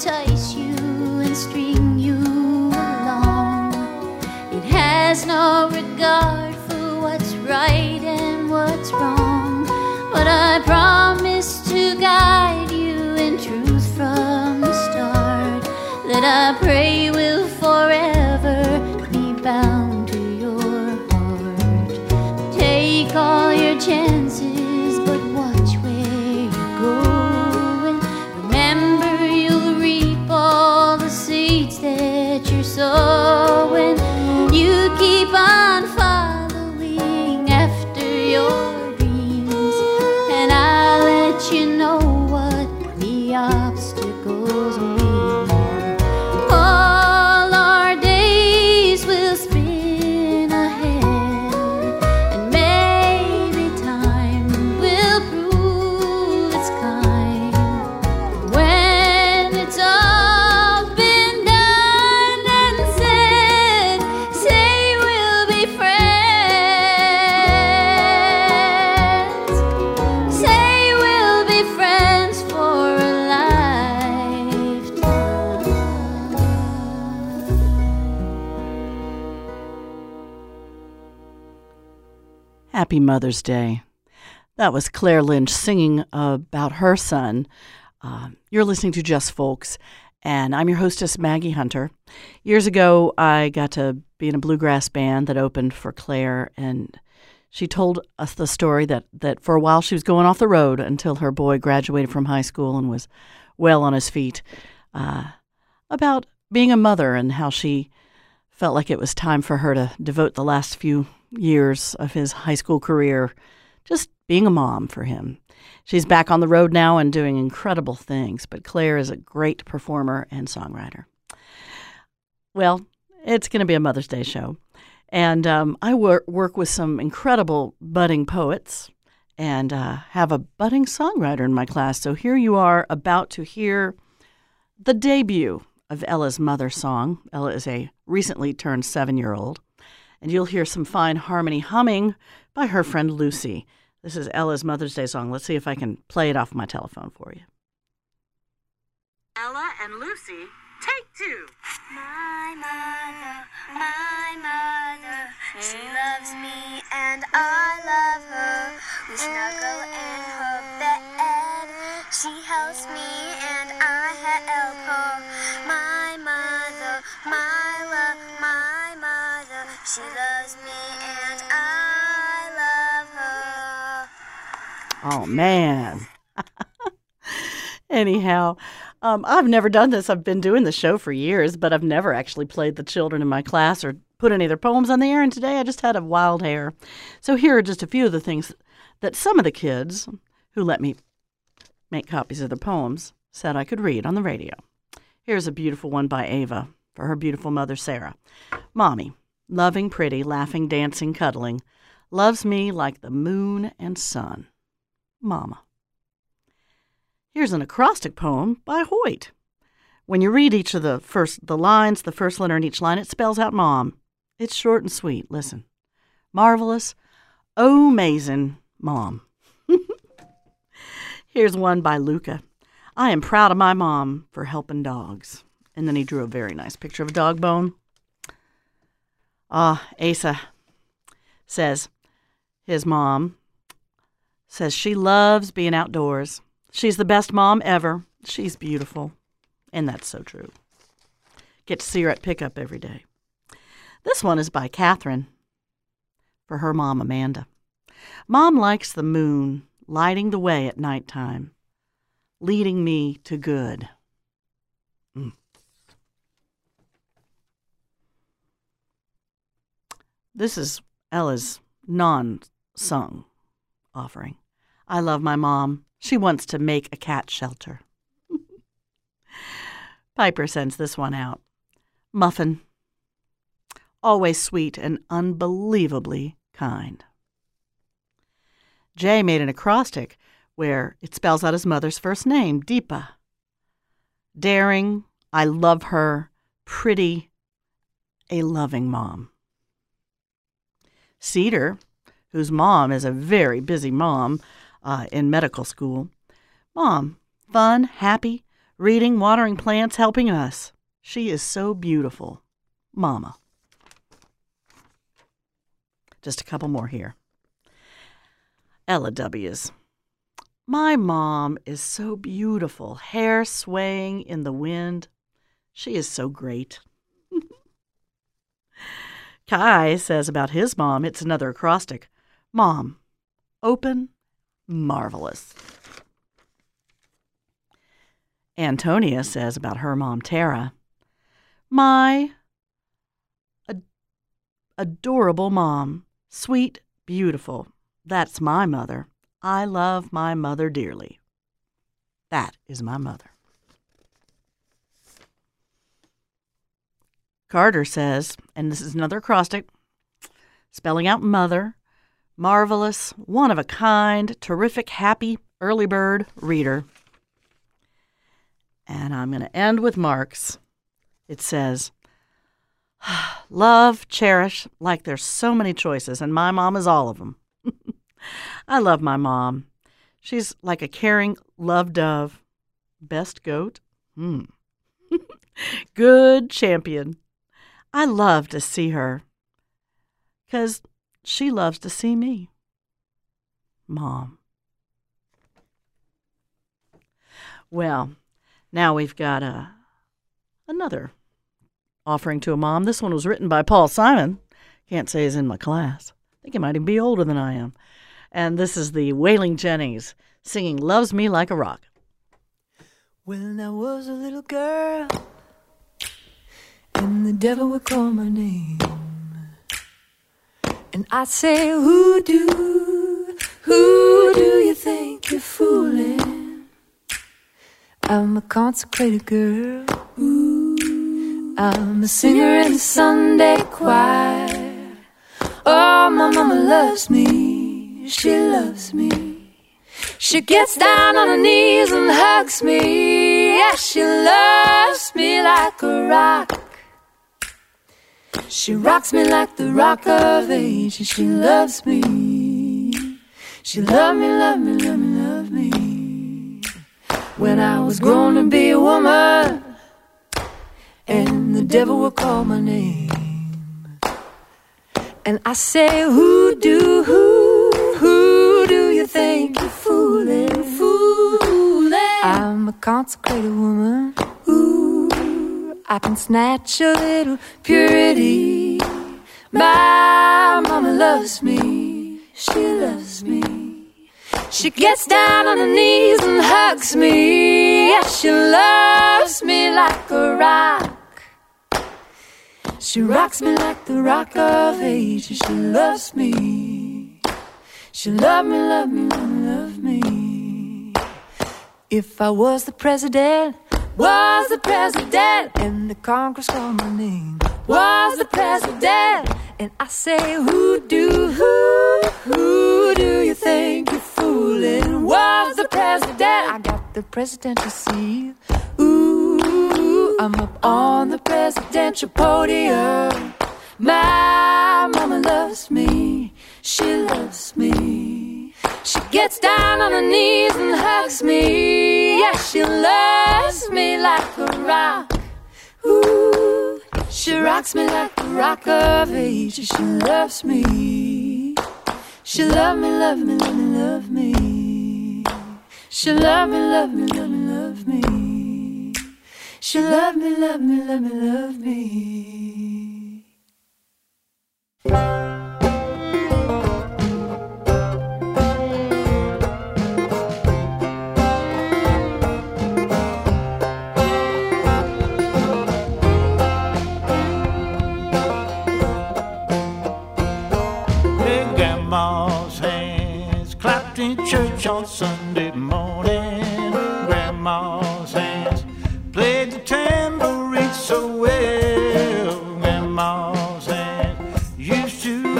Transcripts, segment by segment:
entice you and string you along. It has no regard for what's right and what's wrong. But I promise to guide you in truth from the start, that I pray will forever be bound to your heart. Take all your chances, but watch where you're going. Remember, you'll reap all the seeds that you're sowing. You keep on following after your dreams, and I'll let you know what the obstacles mean. All our days will spin ahead, and maybe time will prove its kind. When it's all been done and said, say we'll be friends. Say we'll be friends for a lifetime. Happy Mother's Day. That was Claire Lynch singing about her son. You're listening to Just Folks, and I'm your hostess, Maggie Hunter. Years ago, I got to be in a bluegrass band that opened for Claire, and she told us the story that for a while she was going off the road until her boy graduated from high school and was well on his feet, about being a mother and how she felt like it was time for her to devote the last few years of his high school career just being a mom for him. She's back on the road now and doing incredible things, but Claire is a great performer and songwriter. Well, it's going to be a Mother's Day show, and I work with some incredible budding poets and have a budding songwriter in my class. So here you are about to hear the debut of Ella's mother song. Ella is a recently turned 7-year-old. And you'll hear some fine harmony humming by her friend Lucy. This is Ella's Mother's Day song. Let's see if I can play it off my telephone for you. Ella and Lucy, take 2. My mother, she loves me and I love her. We snuggle in her bed. She helps me and I help her. My mother, my love, my mother, she loves me and I love her. Oh, man. Anyhow, I've never done this. I've been doing the show for years, but I've never actually played the children in my class or put any of their poems on the air, and today I just had a wild hair. So here are just a few of the things that some of the kids who let me make copies of their poems said I could read on the radio. Here's a beautiful one by Ava for her beautiful mother, Sarah. Mommy, loving, pretty, laughing, dancing, cuddling, loves me like the moon and sun. Mama. Here's an acrostic poem by Hoyt. When you read each of the lines, the first letter in each line, it spells out Mom. It's short and sweet. Listen. Marvelous, oh, amazing, Mom. Here's one by Luca. I am proud of my mom for helping dogs. And then he drew a very nice picture of a dog bone. Asa says his mom says she loves being outdoors. She's the best mom ever. She's beautiful. And that's so true. Get to see her at pickup every day. This one is by Catherine for her mom, Amanda. Mom likes the moon lighting the way at nighttime, leading me to good. This is Ella's non-sung offering. I love my mom. She wants to make a cat shelter. Piper sends this one out. Muffin. Always sweet and unbelievably kind. Jay made an acrostic where it spells out his mother's first name, Deepa. Daring, I love her, pretty, a loving mom. Cedar, whose mom is a very busy mom in medical school. Mom, fun, happy, reading, watering plants, helping us. She is so beautiful. Mama. Just a couple more here. Ella W's. My mom is so beautiful, hair swaying in the wind. She is so great. Kai says about his mom, it's another acrostic. Mom, open, marvelous. Antonia says about her mom, Tara, my adorable mom, sweet, beautiful. That's my mother. I love my mother dearly. That is my mother. Carter says, and this is another acrostic, spelling out mother, marvelous, one of a kind, terrific, happy, early bird reader. And I'm going to end with Mark's. It says, love, cherish, like there's so many choices, and my mom is all of them. I love my mom. She's like a caring love dove. Best goat? Good champion. I love to see her because she loves to see me. Mom. Well, now we've got another offering to a mom. This one was written by Paul Simon. Can't say he's in my class. I think he might even be older than I am. And this is the Wailing Jennings singing Loves Me Like a Rock. When I was a little girl and the devil would call my name, and I'd say, who do you think you're fooling? I'm a consecrated girl. Ooh, I'm a singer in the Sunday choir. Oh, my mama loves me. She loves me. She gets down on her knees and hugs me. Yeah, she loves me like a rock. She rocks me like the rock of ages. She loves me. She loved me, loved me, loved me, loved me. When I was grown to be a woman, and the devil would call my name, and I say, who do you think you're fooling? I'm a consecrated woman. Ooh, I can snatch a little purity. My mama loves me. She loves me. She gets down on her knees and hugs me. Yeah, she loves me like a rock. She rocks me like the rock of ages. She loves me. She loved me, loved me, loved me, loved me. If I was the president, and the Congress called my name, was the president, and I say, who do you think you're fooling? Was the president? I got the presidential seal. Ooh, I'm up on the presidential podium. My mama loves me. She loves me. She gets down on her knees and hugs me. Yeah, she loves me like a rock. Ooh, she rocks me like the rock of ages. She loves me. She loved me, love me, love me, love me. She loved me, love me, love me, love me. She loved me, love me, love me, love me. Grandma's hands clapped in church on Sunday morning. Grandma's hands played the tambourine so well. Grandma's hands used to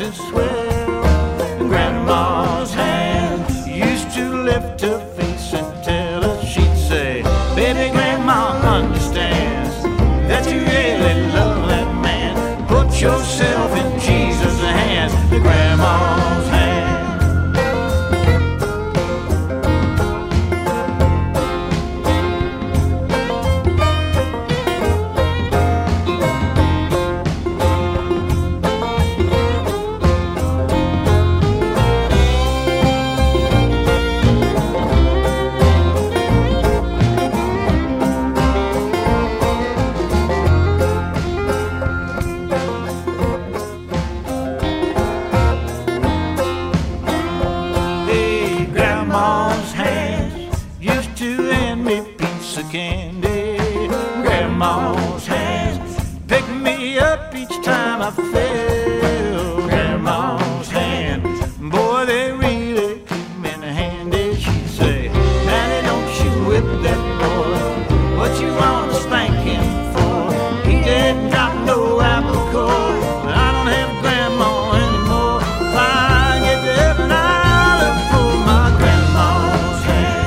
eyes and swell. Grandma's hand used to lift her face and tell us, she'd say, baby, Grandma understands that you really love that man. Put yourself in Jesus' hands. Grandma's hand. Candy, Grandma's hands pick me up each time I fell. Grandma's hands, boy, they really keep me handy. She'd say, Nanny, don't you whip that boy. What you want to spank him for? He didn't drop no apple core. I don't have Grandma anymore. If I get to heaven, I'll look for my Grandma's hand.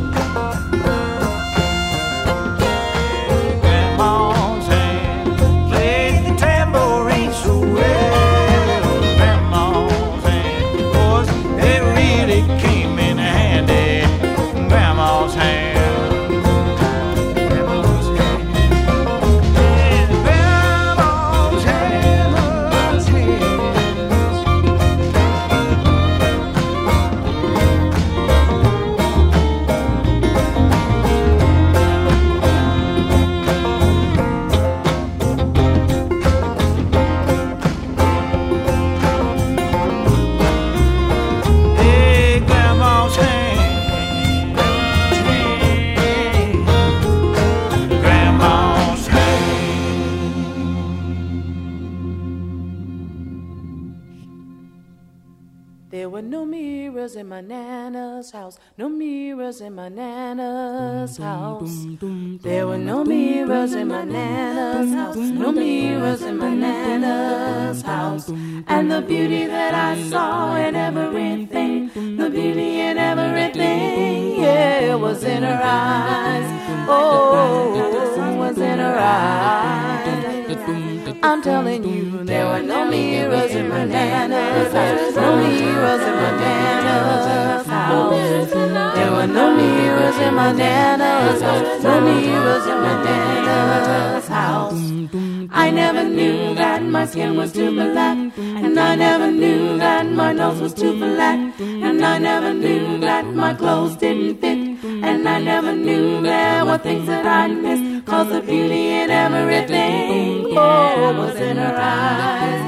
There were no mirrors in my Nana's house, no mirrors in my Nana's house. There were no mirrors in my Nana's house, no mirrors in my Nana's house. And the beauty that I saw in everything, the beauty in everything, yeah, was in her eyes. Oh, was in her eyes. I'm telling you, there were no mirrors in my Nana's house, no mirrors in my Nana's house. There were no mirrors in my Nana's house, no mirrors in my Nana's house. I never knew that my skin was too black, and I never knew that my nose was too flat, and I never knew that my clothes didn't fit, and I never knew there were things that I'd miss, 'cause the beauty in everything, oh, was in her eyes,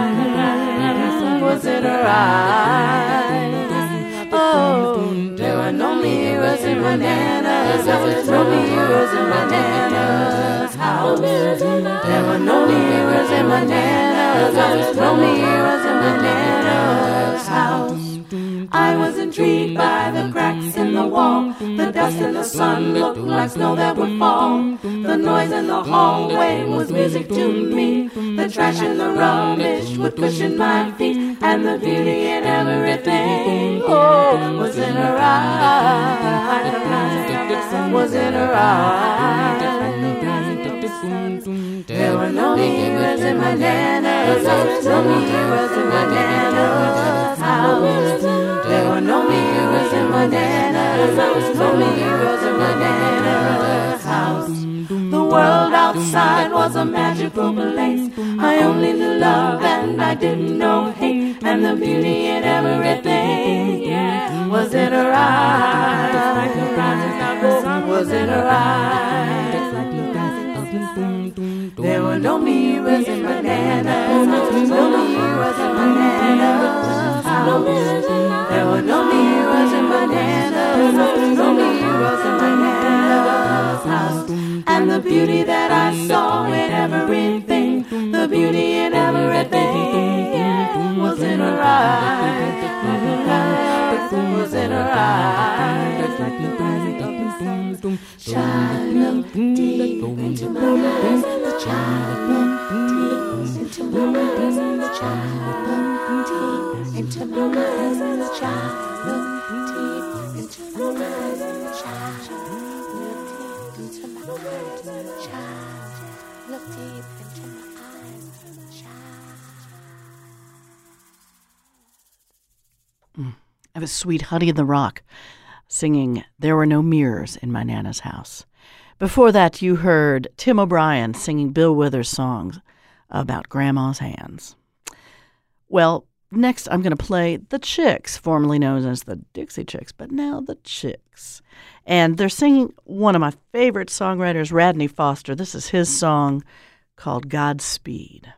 was in her eyes. Oh, there were no mirrors in my Nana's house, no mirrors in my Nana's house. There were no mirrors in my Nana's house, no mirrors in my Nana's house. I was intrigued by the cracks in the wall. The dust in the sun looked like snow that would fall. The noise in the hallway was music to me. The trash and the rubbish would cushion my feet. And the beauty in everything, oh, was in her eyes, was in her eyes. There were no mirrors in my Nana's house, no mirrors in my Nana's house. There were no mirrors in my Nana's house, no mirrors in my Nana's house. The world outside was a magical place. I only knew love and I didn't know hate. And the beauty in everything, yeah, was in her eyes, was in her eyes. There were no mirrors in my Nana's house, no mirrors in my Nana's house. There were no mirrors in my Nana's house, no mirrors in my Nana's house. And the beauty that I saw in everything, the beauty in everything, yeah, was in her eyes, was in her eyes. Child, look deep into my eyes, the child looked deep into my eyes and the child. Look deep into my eyes and the child. Look deep into my eyes and the child. Look deep into my eyes and the child. Look deep into my eyes and the child. That was Sweet Honey in the Rock singing There Were No Mirrors in My Nana's House. Before that, you heard Tim O'Brien singing Bill Withers' songs about Grandma's hands. Well, next I'm going to play The Chicks, formerly known as the Dixie Chicks, but now The Chicks. And they're singing one of my favorite songwriters, Radney Foster. This is his song called Godspeed.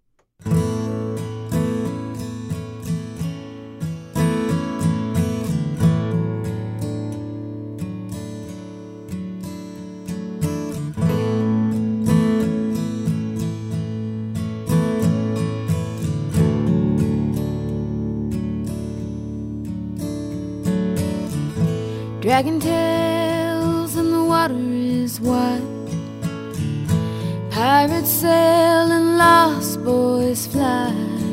Dragon tails and the water is white. Pirates sail and lost boys fly.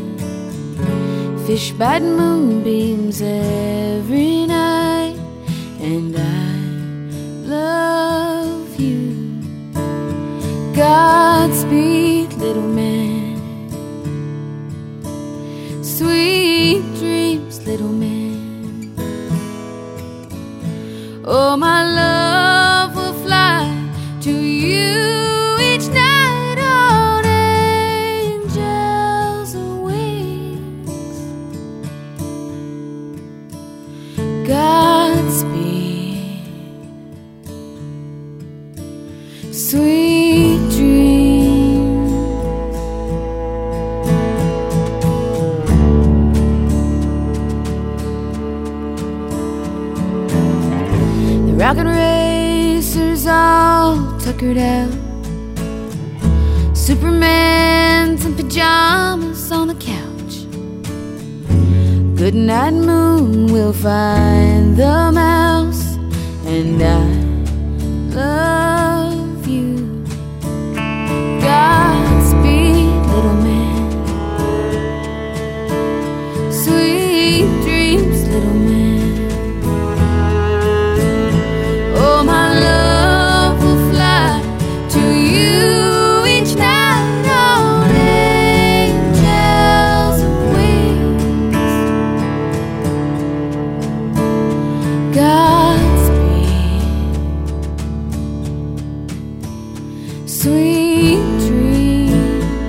Fish bite moonbeams every night. And I love you. Godspeed, little man. Sweet dreams, little man. Oh, my love will fly to you each night on angels' wings. Godspeed, sweet dreams. Rocket racers all tuckered out. Superman's in pajamas on the couch. Good night, moon, we'll find the mouse. And I love you. Godspeed, little man. Sweet dreams, little man. Oh, my love will fly to you each night on angels' wings. Godspeed, sweet dreams.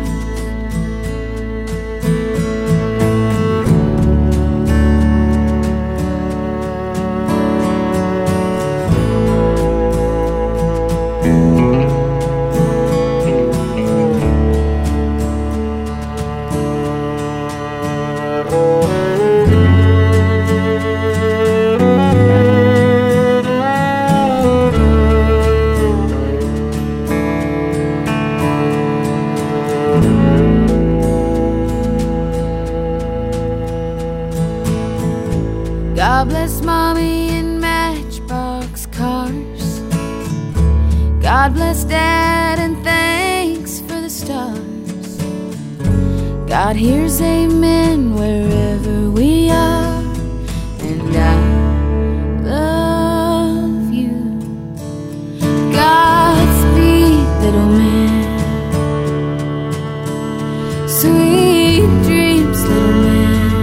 God bless mommy and matchbox cars. God bless dad and thanks for the stars. God hears amen wherever we are. And I love you. Godspeed, little man. Sweet dreams, little man.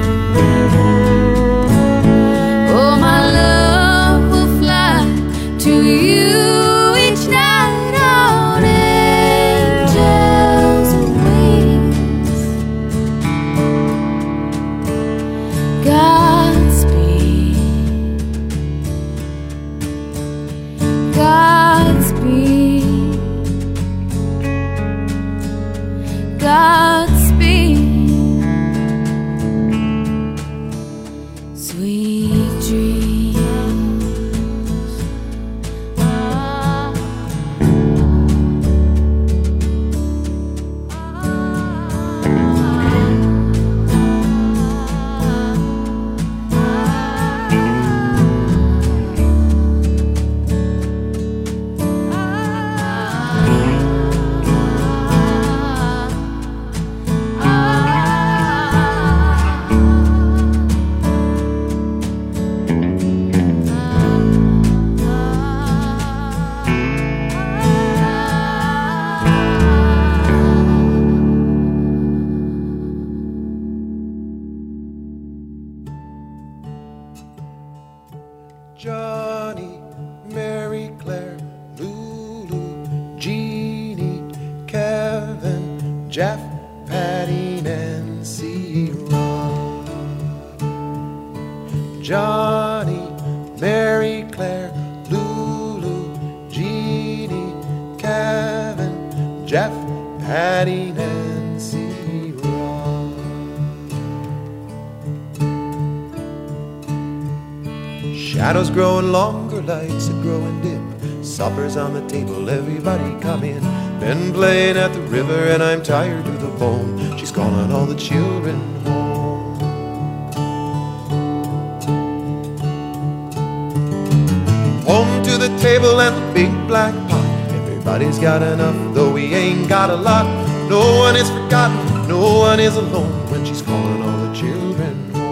Oh, my love will fly to you each night on angels' wings. Godspeed, Godspeed, Godspeed. Sweet dreams. Jeff, Patty, Nancy, Ron, Johnny, Mary Claire, Lulu, Jeannie, Kevin, Jeff, Patty, Nancy, Ron. Shadows growing longer, lights are growing dim. Supper's on the table, everybody come in. Been playing at the river and I'm tired to the bone. She's calling all the children home. Home to the table and the big black pot. Everybody's got enough, though we ain't got a lot. No one is forgotten, no one is alone when she's calling all the children home.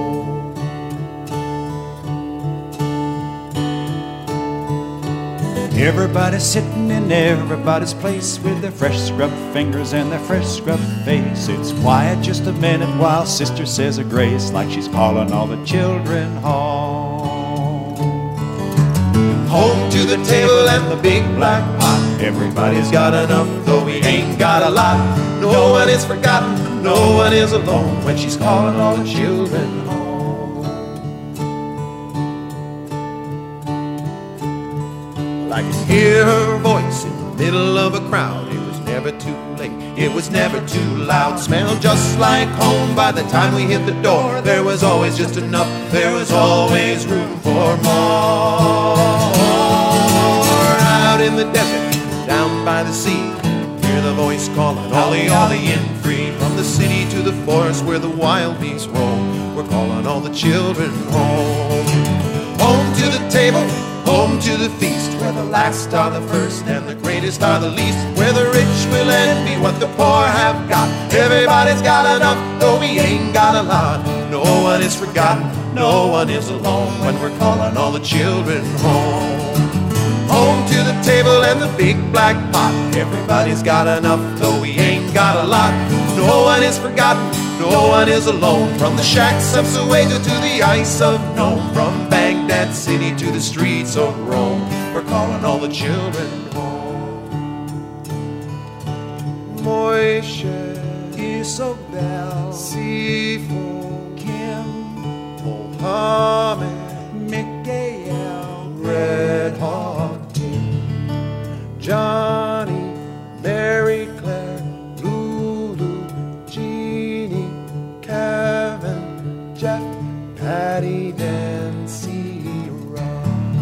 Everybody's sitting in everybody's place with their fresh scrubbed fingers and their fresh scrubbed face. It's quiet just a minute while Sister says a grace, like she's calling all the children home. Home to the table and the big black pot. Everybody's got enough, though we ain't got a lot. No one is forgotten, no one is alone when she's calling all the children home. I can hear her voice in the middle of a crowd. It was never too late, it was never too loud. Smelled just like home by the time we hit the door. There was always just enough, there was always room for more. Out in the desert, down by the sea, hear the voice calling ollie ollie in free. From the city to the forest where the wild beasts roam, we're calling all the children home. Home to the table, home to the feast, where the last are the first and the greatest are the least, where the rich will envy what the poor have got. Everybody's got enough, though we ain't got a lot. No one is forgotten, no one is alone when we're calling all the children home. Home to the table and the big black pot. Everybody's got enough, though we ain't got a lot. No one is forgotten, no one is alone. From the shacks of Soweto to the ice of Nome, from Baghdad City to the streets of Rome, we're calling all the children home. Moishe, Isobel, Sifo, Kim, Mohammed, Mikael, Red Hawk Team, Johnny, Mary Claire, Lulu, Jeannie, Kevin, Jeff, Patty, Nancy, Ron.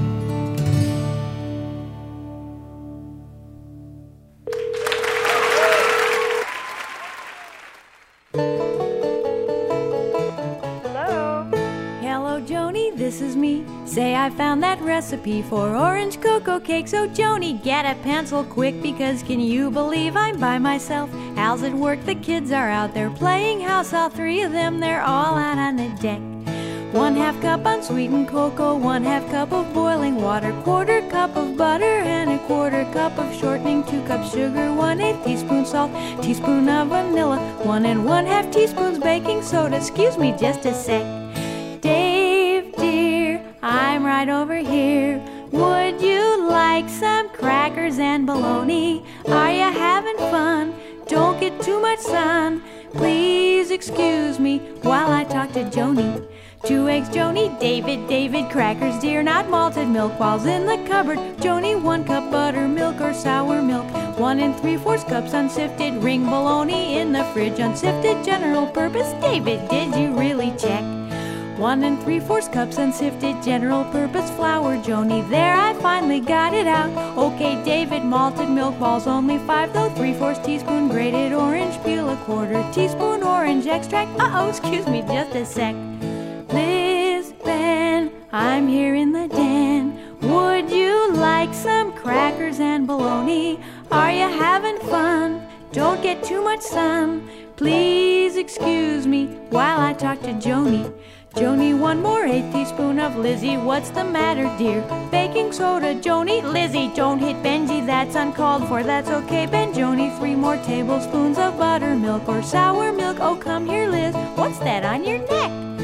Hello, Joni, this is me. Say I found that recipe for orange cocoa cake. So, Joni, get a pencil quick, because can you believe I'm by myself? How's it work? The kids are out there playing house. All three of them, they're all out on the deck. 1/2 cup unsweetened cocoa, 1/2 cup of boiling water, 1/4 cup of butter, and 1/4 cup of shortening, 2 cups sugar, 1/8 teaspoon salt, teaspoon of vanilla, 1 1/2 teaspoons baking soda. Excuse me just a sec. Dave, dear, I'm right over here. Would you like some crackers and bologna? Are you having fun? Don't get too much sun. Please excuse me while I talk to Joni. 2 eggs, Joni. David, David, crackers, dear, not malted milk. Balls in the cupboard, Joni. 1 cup buttermilk or sour milk. 1 3/4 cups unsifted ring bologna in the fridge. Unsifted, general purpose. David, did you really check? 1 3/4 cups unsifted general purpose flour, Joni. There, I finally got it out. Okay, David, malted milk balls, only 5 though. 3/4 teaspoon grated orange peel, 1/4 teaspoon orange extract. Excuse me just a sec. Liz, Ben, I'm here in the den. Would you like some crackers and bologna? Are you having fun? Don't get too much sun. Please excuse me while I talk to Joni. Joni, 1 more 1/8 teaspoon of Lizzie. What's the matter, dear? Baking soda, Joni. Lizzie, don't hit Benji, that's uncalled for. That's okay, Ben. Joni, 3 more tablespoons of buttermilk or sour milk. Oh, come here, Liz. What's that on your neck?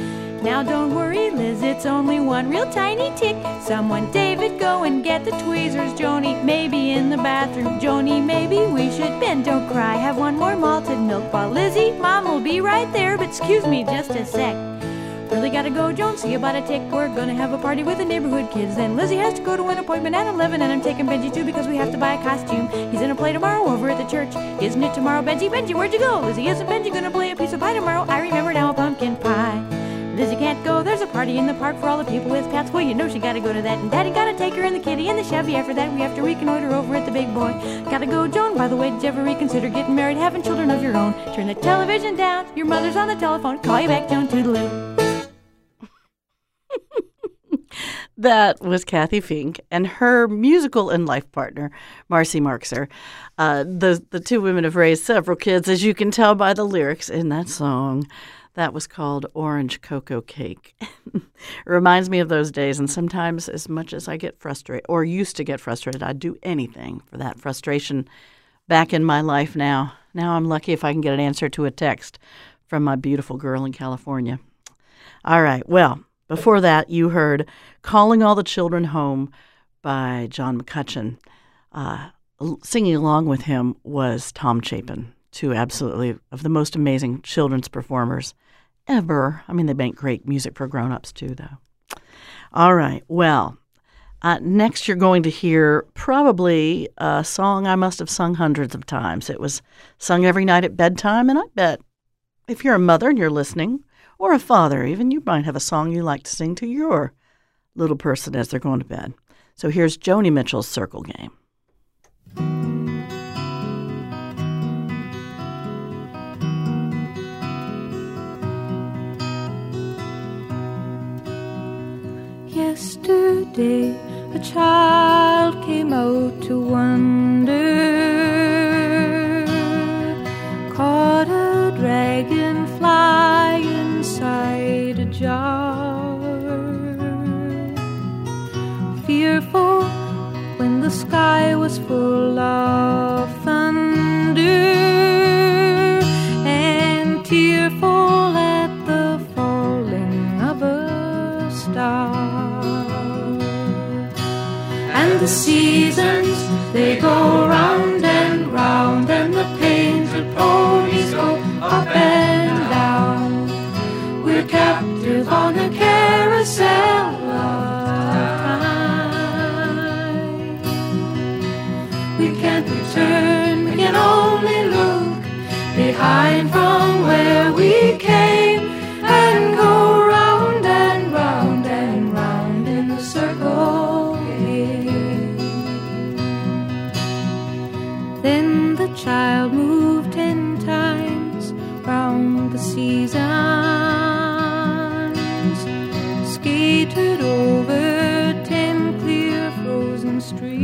Now don't worry, Liz, it's only one real tiny tick. Someone, David, go and get the tweezers. Joni, maybe in the bathroom. Joni, maybe we should bend. Don't cry, have one more malted milk while Lizzie, Mom will be right there. But excuse me just a sec. Really gotta go, Joan, see about a tick. We're gonna have a party with the neighborhood kids. Then Lizzie has to go to an appointment at 11, and I'm taking Benji too because we have to buy a costume. He's in a play tomorrow over at the church. Isn't it tomorrow, Benji? Benji, where'd you go? Lizzie, isn't Benji gonna play a piece of pie tomorrow? I remember now, a pumpkin pie. Lizzie can't go, there's a party in the park for all the people with pets. Well, you know she gotta go to that, and Daddy gotta take her in the kitty and the Chevy. After that, we have to reconnoiter over at the big boy. Gotta go, Joan. By the way, did you ever reconsider getting married, having children of your own? Turn the television down, your mother's on the telephone. Call you back, Joan, toodaloo. That was Kathy Fink and her musical and life partner, Marcy Marxer. The two women have raised several kids, as you can tell by the lyrics in that song. That was called Orange Cocoa Cake. It reminds me of those days, and sometimes as much as I get frustrated, or used to get frustrated, I'd do anything for that frustration back in my life now. Now I'm lucky if I can get an answer to a text from my beautiful girl in California. All right, well, before that, you heard Calling All the Children Home by John McCutcheon. Singing along with him was Tom Chapin, two absolutely of the most amazing children's performers ever. I mean, they make great music for grown-ups too, though. All right, well, next you're going to hear probably a song I must have sung hundreds of times. It was sung every night at bedtime, and I bet if you're a mother and you're listening, or a father even, you might have a song you like to sing to your little person as they're going to bed. So here's Joni Mitchell's Circle Game. Yesterday, a child came out to wander, caught a dragonfly inside a jar. Fearful when the sky was full of thunder, and tearful at the falling of a star. And the seasons, they go round and round, and the painted ponies go up and down. We're captive on a carousel of time. We can't return, we can only look behind from where we came, and go round and round and round in the circle game. Then the child moved 10 times round the seasons, skated over 10 clear frozen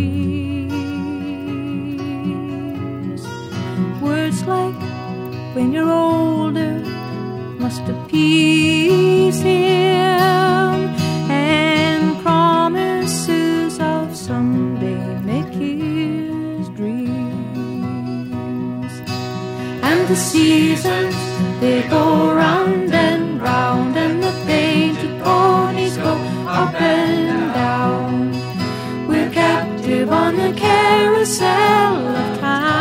streams. Words like, when you're older, must appease him, and promises of someday make his dreams. And the seasons, they go round and round, and the painted ponies go up and down. We're captive on the carousel of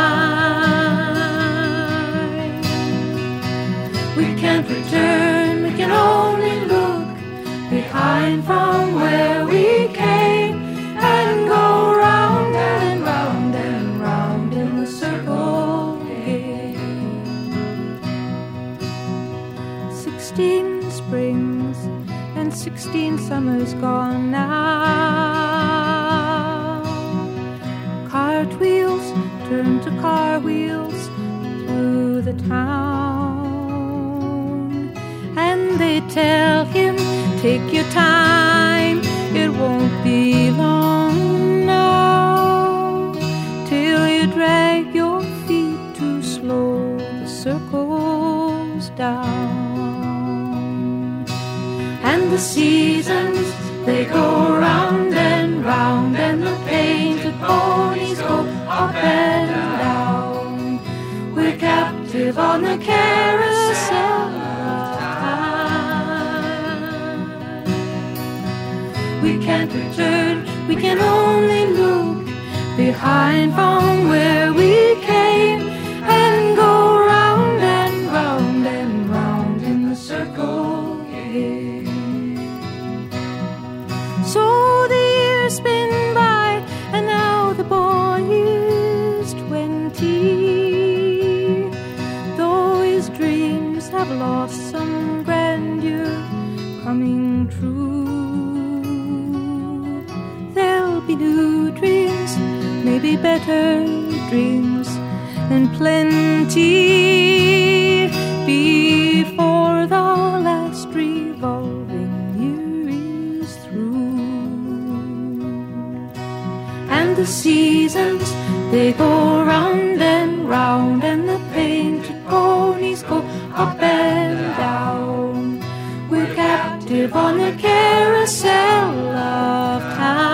time. We can't return, we can only look behind from where we came, and go round and round and round in the circle game. 16 springs and 16 summers gone now. Cartwheels turn to car wheels through the town, and they tell him, take your time, it won't be long now, till you drag your feet too slow, the circles down. And the seasons, they go round and round, and the painted ponies go up and down. We're captive on the carousel of time. can't return, we can only look behind from where we came and go round and round and round in the circle again. So the years spin by and now the boy is 20. Though his dreams have lost some grandeur coming true, there'll be new dreams, maybe better dreams and plenty before the last revolving year is through. And the seasons, they go round and round, and the painted ponies go up and down. We're captive on the carousel of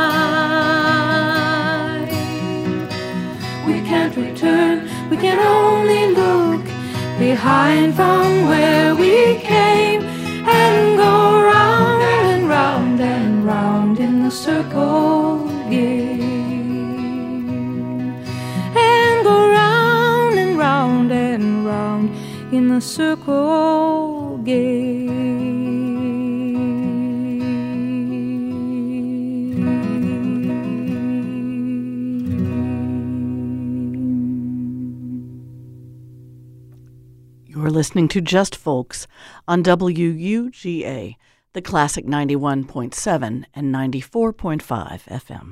time. We can't return, we can only look behind from where we came and go round and round and round in the circle again. And go round and round and round in the circle again. You're listening to Just Folks on WUGA, the Classic 91.7 and 94.5 FM.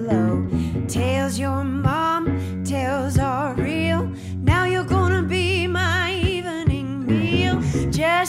Tales your mom tells are real. Now you're gonna be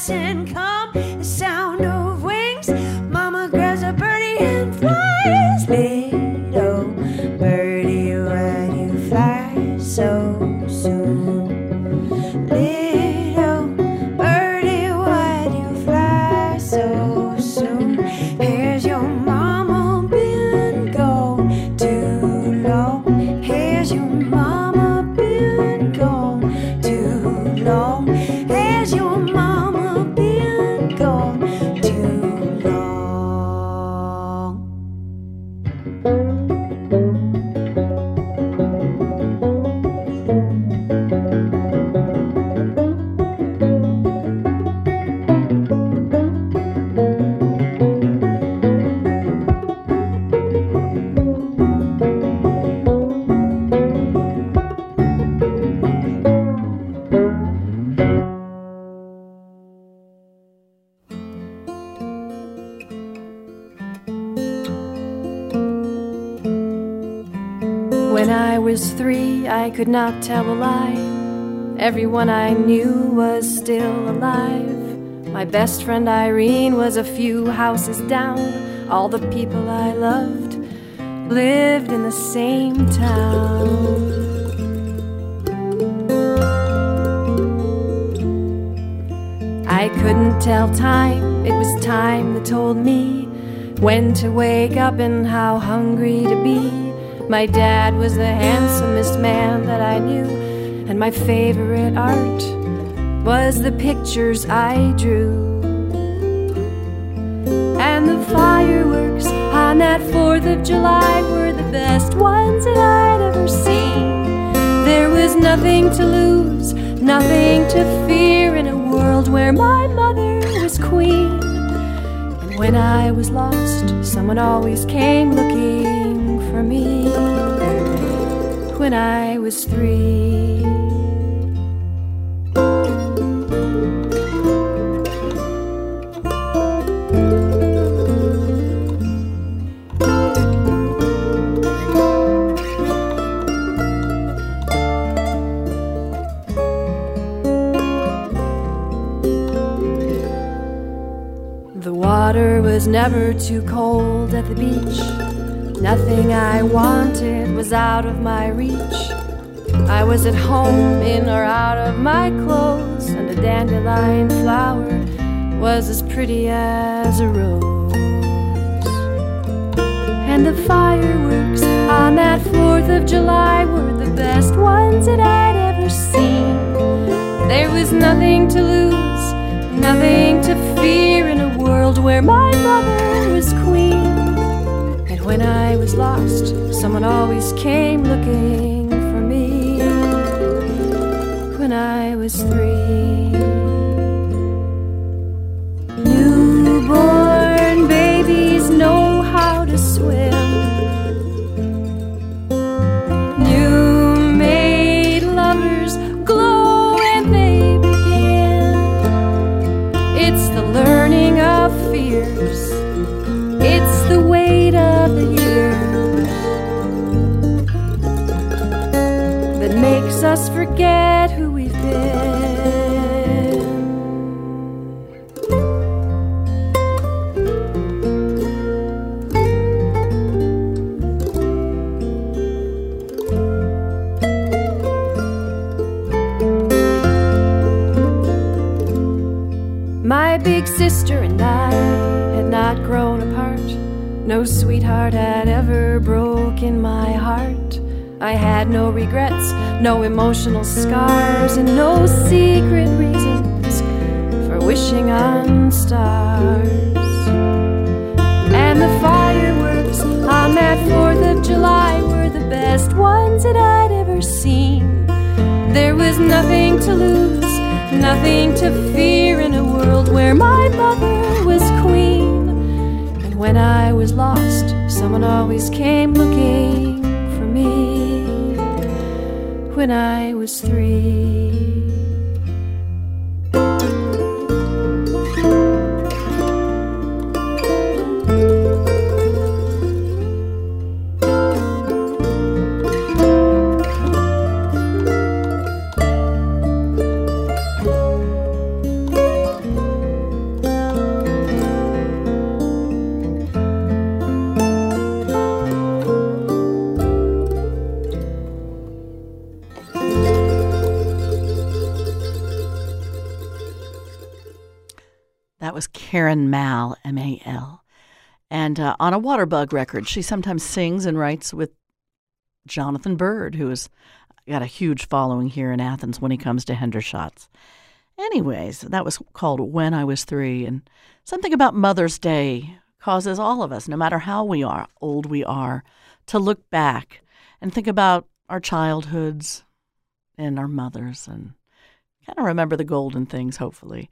and come the sound of wings. Mama grabs a birdie and flies. Little birdie, why do you fly so soon? Little birdie, why do you fly so soon? Here's your mama been gone too long. Here's your mama been gone too long. Here's your mama been gone too long. When I was 3, I could not tell a lie. Everyone I knew was still alive. My best friend Irene was a few houses down. All the people I loved lived in the same town. I couldn't tell time, it was time that told me when to wake up and how hungry to be. My dad was the handsomest man that I knew, and my favorite art was the pictures I drew. And the fireworks on that 4th of July were the best ones that I'd ever seen. There was nothing to lose, nothing to fear in a world where my mother was queen. And when I was lost, someone always came looking for me. When I was 3, the water was never too cold at the beach. Nothing I wanted was out of my reach. I was at home, in or out of my clothes, and a dandelion flower was as pretty as a rose. And the fireworks on that 4th of July were the best ones that I'd ever seen. There was nothing to lose, nothing to fear in a world where my mother was queen. And when I was lost, someone always came looking for me. When I was 3, newborn babies know how to swim. New-made lovers glow when they begin. It's the learning of fears, it's the weight of the years that makes us forget who we've been. My big sister and I had not grown apart. No sweetheart had ever broken my heart. I had no regrets, no emotional scars, and no secret reasons for wishing on stars. And the fireworks on that 4th of July were the best ones that I'd ever seen. There was nothing to lose, nothing to fear in a world where my mother was queen. And when I was lost, someone always came looking for me. When I was 3, Karen Mal, M-A-L. And on a Waterbug record, she sometimes sings and writes with Jonathan Bird, who has got a huge following here in Athens when he comes to Hendershots. Anyways, that was called When I Was 3. And something about Mother's Day causes all of us, no matter how old we are, to look back and think about our childhoods and our mothers and kind of remember the golden things, hopefully.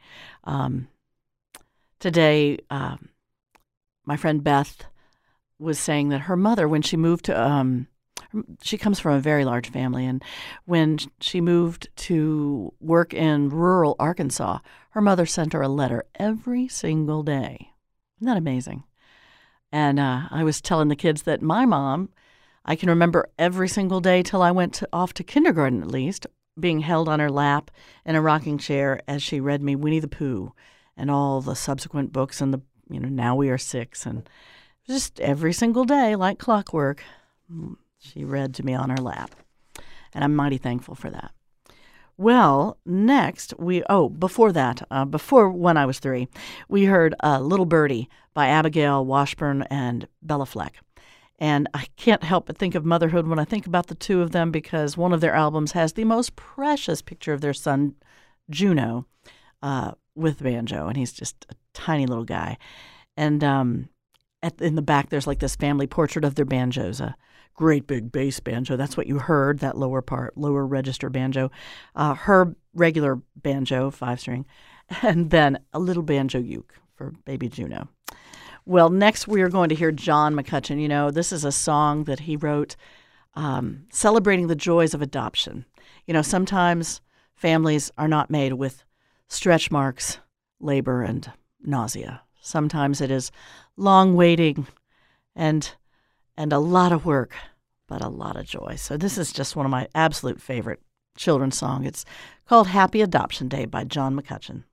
Today, my friend Beth was saying that her mother, when she moved to, she comes from a very large family, and when she moved to work in rural Arkansas, her mother sent her a letter every single day. Isn't that amazing? And I was telling the kids that my mom, I can remember every single day till I went off to kindergarten at least, being held on her lap in a rocking chair as she read me Winnie the Pooh and all the subsequent books and the, Now We Are Six. And just every single day, like clockwork, she read to me on her lap. And I'm mighty thankful for that. Well, next, before When I Was 3, we heard Little Birdie by Abigail Washburn and Bella Fleck. And I can't help but think of motherhood when I think about the two of them, because one of their albums has the most precious picture of their son, Juno, with banjo, and he's just a tiny little guy. And in the back, there's like this family portrait of their banjos, a great big bass banjo. That's what you heard, that lower register banjo. Her regular banjo, 5-string, and then a little banjo uke for baby Juno. Well, next we are going to hear John McCutcheon. This is a song that he wrote celebrating the joys of adoption. Sometimes families are not made with stretch marks, labor, and nausea. Sometimes it is long waiting and a lot of work, but a lot of joy. So this is just one of my absolute favorite children's songs. It's called Happy Adoption Day by John McCutcheon.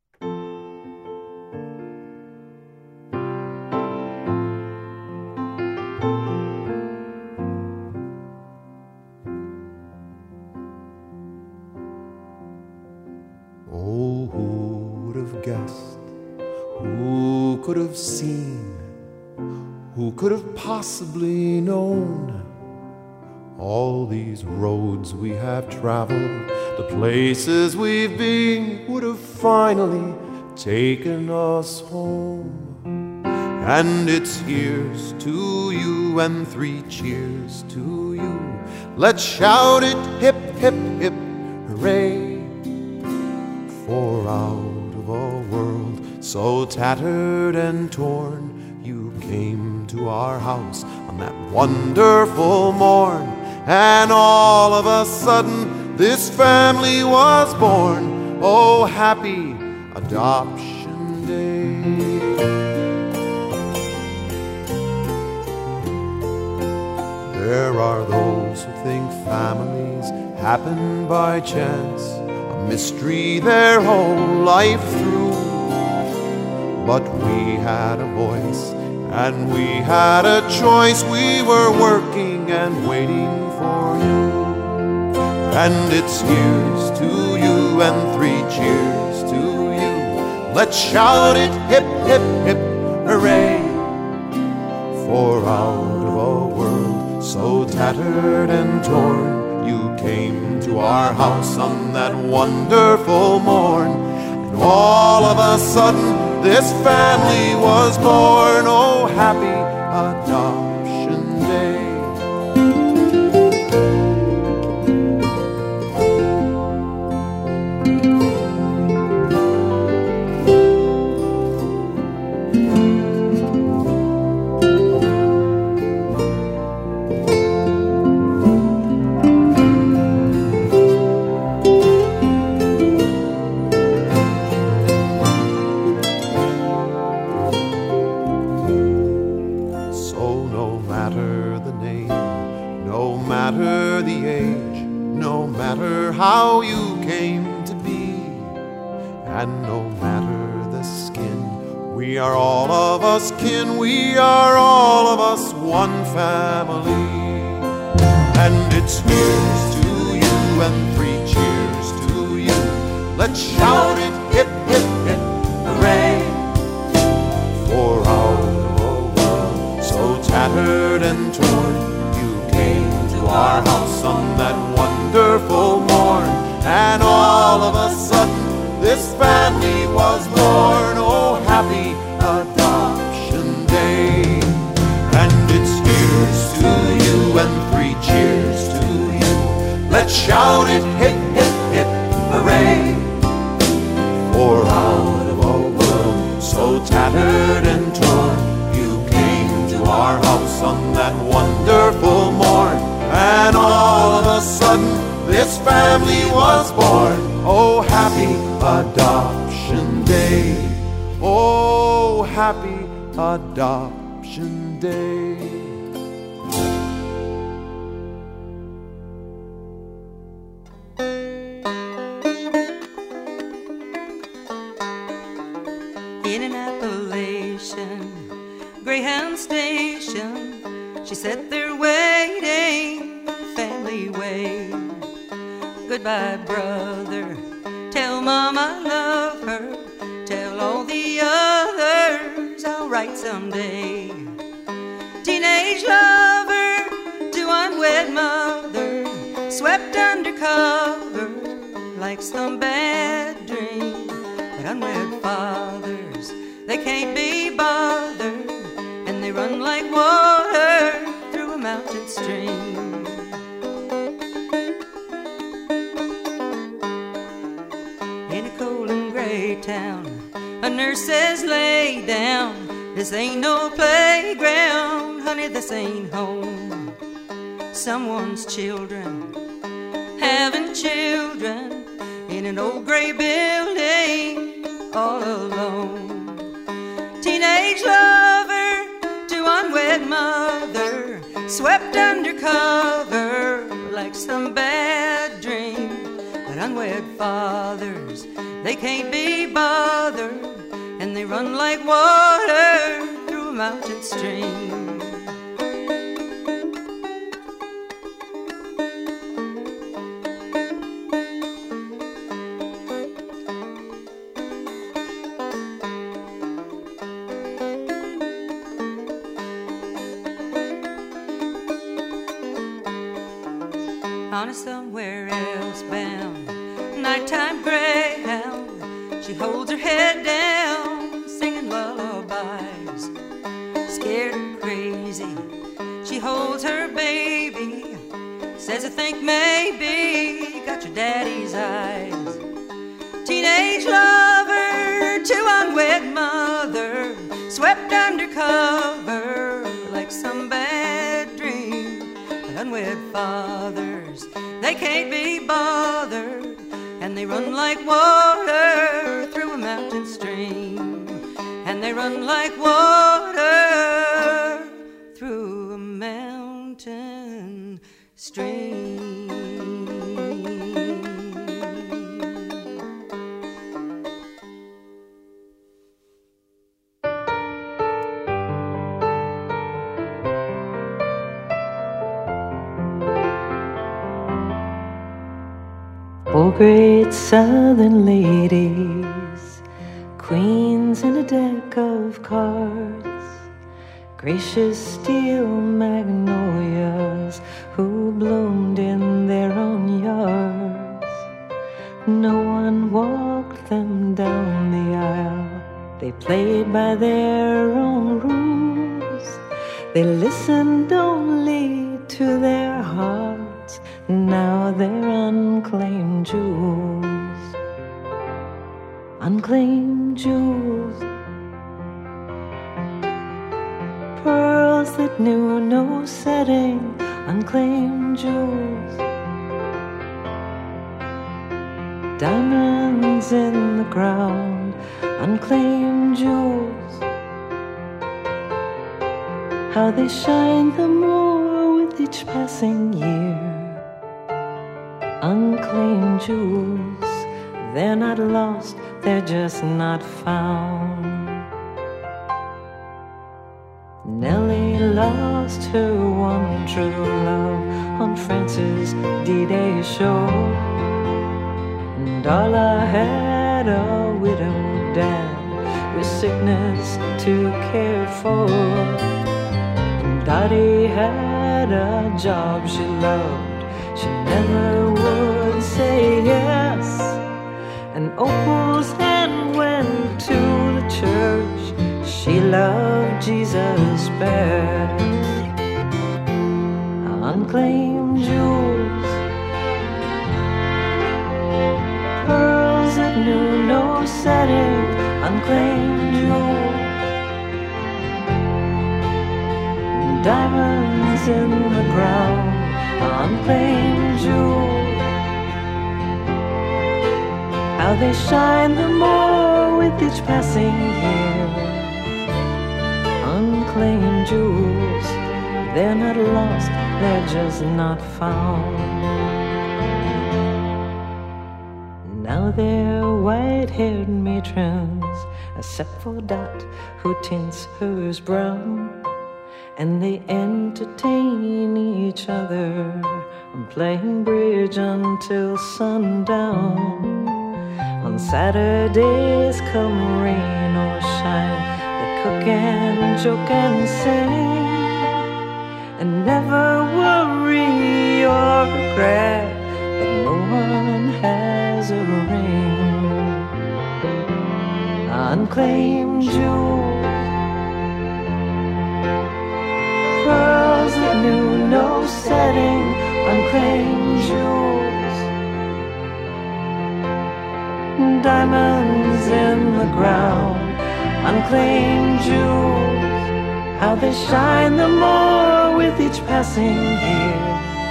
Who could have seen, who could have possibly known all these roads we have traveled, the places we've been, would have finally taken us home. And it's here's to you and 3 cheers to you. Let's shout it, hip, hip, hip, hooray, for out of a world so tattered and torn, you came to our house on that wonderful morn, and all of a sudden this family was born. Oh, happy Adoption Day. There are those who think families happen by chance, a mystery their whole life through. But we had a voice and we had a choice. We were working and waiting for you. And it's here's to you and 3 cheers to you. Let's shout it, hip, hip, hip, hooray, for out of a world so tattered and torn, you came to our house on that wonderful morn. And all of a sudden this family was born. Oh, happy Adoption Day. How you came to be, and no matter the skin, we are all of us kin, we are all of us one family. And it's here's to you and 3 cheers to you. Let's shout it, hip, hip, hip, hooray, tattered and torn. You came to our house on that wonderful morn, and all of a sudden this family was born. Oh, happy Adoption Day. And it's here's to you and 3 cheers to you. Let's shout it, hip, hip, hip, hooray. For out of a world so tattered and torn, you came to our house on that wonderful morn, and all of a sudden this family was born. Oh, happy Adoption Day. Oh, happy Adoption Day. In an Appalachian Greyhound station, she sat there waiting, family way. Goodbye, brother, tell Mom I love her, tell all the others I'll write someday. Teenage lover to unwed mother, swept under cover like some bad dream. But unwed fathers, they can't be bothered, and they run like water through a mountain stream. In a cold and gray town, a nurse says lay down, this ain't no playground, honey, this ain't home. Someone's children having children in an old gray building all alone. Teenage lover to unwed mother, swept under cover like some bad dream. But unwed fathers, they can't be bothered, and they run like water through a mountain stream. On a somewhere else bound nighttime greyhound, she holds her head down, singing lullabies. Scared and crazy, she holds her baby, says I think maybe you got your daddy's eyes. Teenage lover to unwed mother, swept under cover like some bad dream. But unwed fathers, they can't be bothered, and they run like water through a mountain stream. And they run like water through a mountain stream. Oh, great southern ladies, queens in a deck of cards, gracious steel magnolias who bloomed in their own yards. No one walked them down the aisle, they played by their own rules. They listened only to their hearts, now they're unclaimed jewels. Unclaimed jewels, pearls that knew no setting. Unclaimed jewels, diamonds in the ground. Unclaimed jewels, how they shine the more with each passing year. Unclaimed jewels, they're not lost, they're just not found. Nellie lost her one true love on Francis D-Day show, and Darla had a widowed dad with sickness to care for. Dottie had a job she loved. She never would say yes. And Opal's hand went to the church. She loved Jesus best. Unclaimed jewels, pearls that knew no setting. Unclaimed jewels, diamonds in the ground. Unclaimed jewels, how they shine the more with each passing year. Unclaimed jewels, they're not lost, they're just not found. Now they're white-haired matrons, except for Dot, who tints hers brown. And they entertain each other, playing bridge until sundown. On Saturdays, come rain or shine, they cook and joke and sing, and never worry or regret that no one has a ring. Unclaimed jewels, pearls that knew no setting. Unclaimed jewels, diamonds in the ground. Unclaimed jewels, how they shine the more with each passing year.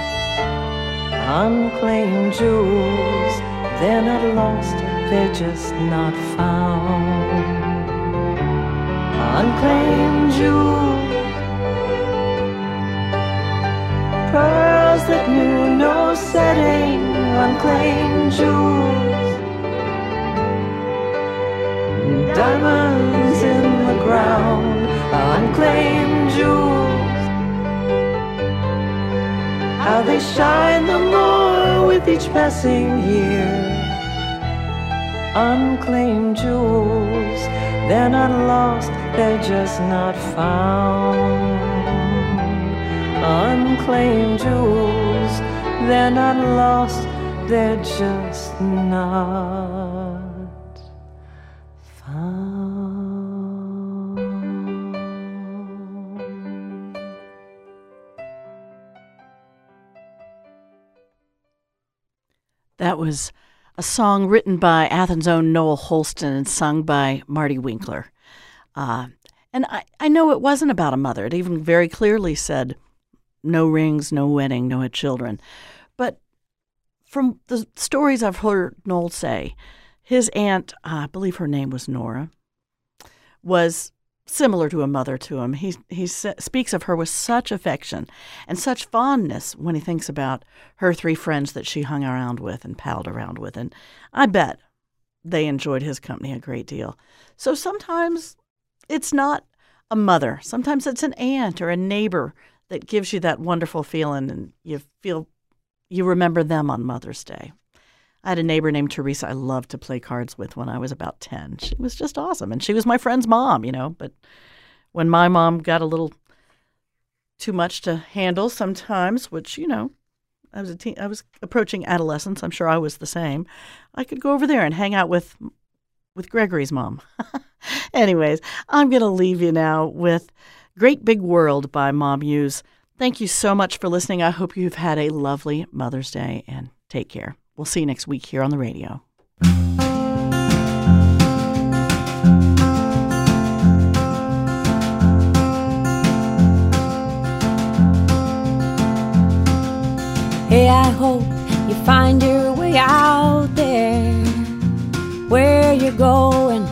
Unclaimed jewels, they're not lost, they're just not found. Unclaimed jewels, pearls that knew no setting. Unclaimed jewels, diamonds in the ground. Unclaimed jewels, how they shine the more with each passing year. Unclaimed jewels, they're not lost, they're just not found. Unclaimed jewels, they're not lost, they're just not found. That was a song written by Athens' own Noel Holston and sung by Marty Winkler. And I know it wasn't about a mother. It even very clearly said, no rings, no wedding, no children. But from the stories I've heard Noel say, his aunt, I believe her name was Nora, was similar to a mother to him. He speaks of her with such affection and such fondness when he thinks about her three friends that she hung around with and palled around with. And I bet they enjoyed his company a great deal. So sometimes it's not a mother. Sometimes it's an aunt or a neighbor that gives you that wonderful feeling, and you remember them on Mother's Day. I had a neighbor named Teresa I loved to play cards with when I was about 10. She was just awesome, and she was my friend's mom, but when my mom got a little too much to handle sometimes, which, I was approaching adolescence, I'm sure I was the same, I could go over there and hang out with Gregory's mom. Anyways, I'm going to leave you now with Great Big World by Ma Muse. Thank you so much for listening. I hope you've had a lovely Mother's Day, and take care. We'll see you next week here on the radio. Hey, I hope you find your way out there, where you're going.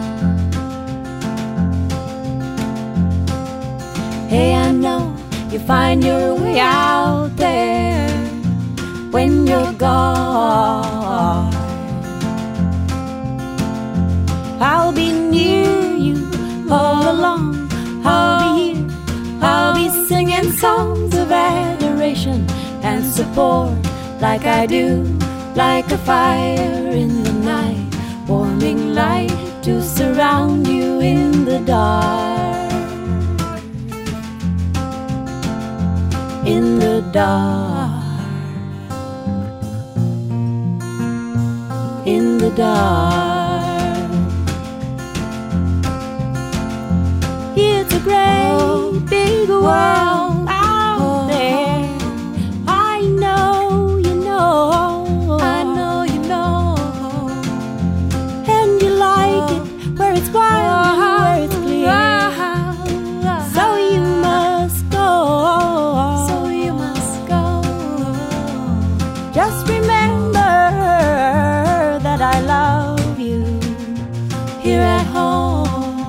Hey, I know you find your way out there when you're gone. I'll be near you all along. I'll be here. I'll be singing songs of adoration and support, like I do, like a fire in the night, warming light to surround you in the dark. in the dark. In the dark. It's a great big world out there. I know you know. I know you know. And you like it where it's wild, where it's clear. So you must go. So you must go. Just remember that I love you here at home.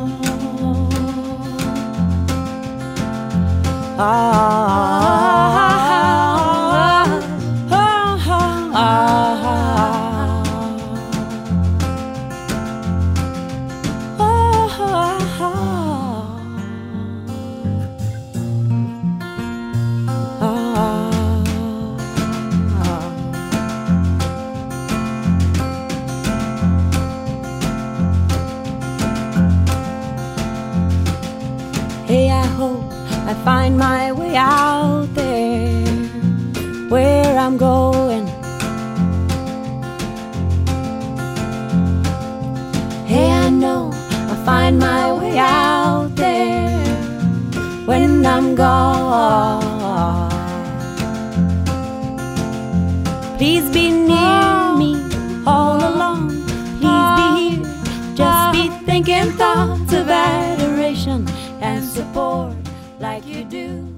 Hey, I hope I find my way out there where I'm going. Hey, I know I'll find my way out there when I'm gone. Please be near me all along. Please be here. Just be thinking thoughts of adoration and support like you do.